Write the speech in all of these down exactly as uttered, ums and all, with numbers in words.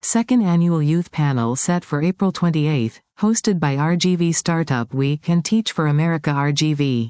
Second Annual Youth Panel set for April twenty-eighth, hosted by R G V Startup Week and Teach for America R G V.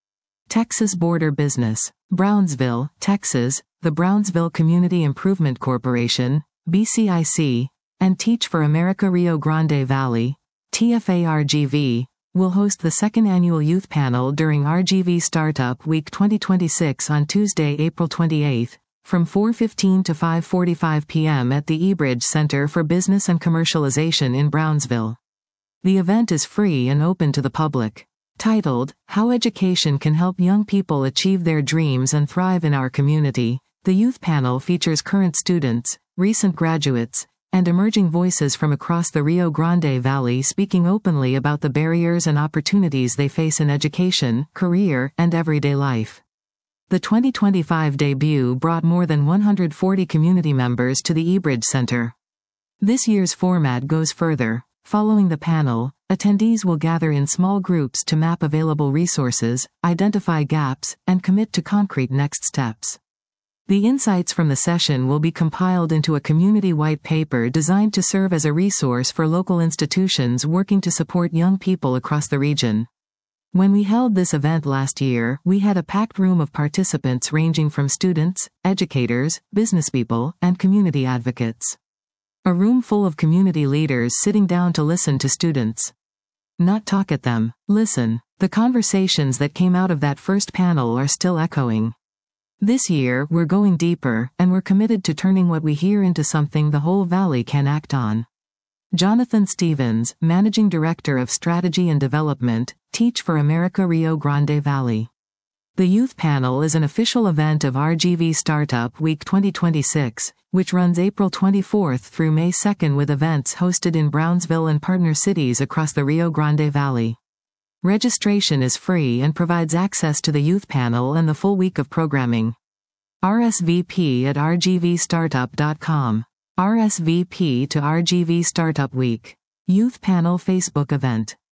Texas Border Business. Brownsville, Texas, the Brownsville Community Improvement Corporation, B C I C, and Teach for America Rio Grande Valley, T F A R G V, will host the second annual youth panel during R G V Startup Week twenty twenty-six on Tuesday, April twenty-eighth, from four fifteen to five forty-five p m at the eBridge Center for Business and Commercialization in Brownsville. The event is free and open to the public. Titled, How Education Can Help Young People Achieve Their Dreams and Thrive in Our Community, the youth panel features current students, recent graduates, and emerging voices from across the Rio Grande Valley speaking openly about the barriers and opportunities they face in education, career, and everyday life. The twenty twenty-five debut brought more than one hundred forty community members to the eBridge Center. This year's format goes further. Following the panel, attendees will gather in small groups to map available resources, identify gaps, and commit to concrete next steps. The insights from the session will be compiled into a community white paper designed to serve as a resource for local institutions working to support young people across the region. When we held this event last year, we had a packed room of participants ranging from students, educators, businesspeople, and community advocates. A room full of community leaders sitting down to listen to students. Not talk at them, listen. The conversations that came out of that first panel are still echoing. This year, we're going deeper, and we're committed to turning what we hear into something the whole valley can act on. Jonathan Stevens, Managing Director of Strategy and Development, Teach for America Rio Grande Valley. The youth panel is an official event of R G V Startup Week twenty twenty-six, which runs April twenty-fourth through May second with events hosted in Brownsville and partner cities across the Rio Grande Valley. Registration is free and provides access to the youth panel and the full week of programming. R S V P at r g v startup dot com. R S V P to R G V Startup Week. Youth Panel Facebook event.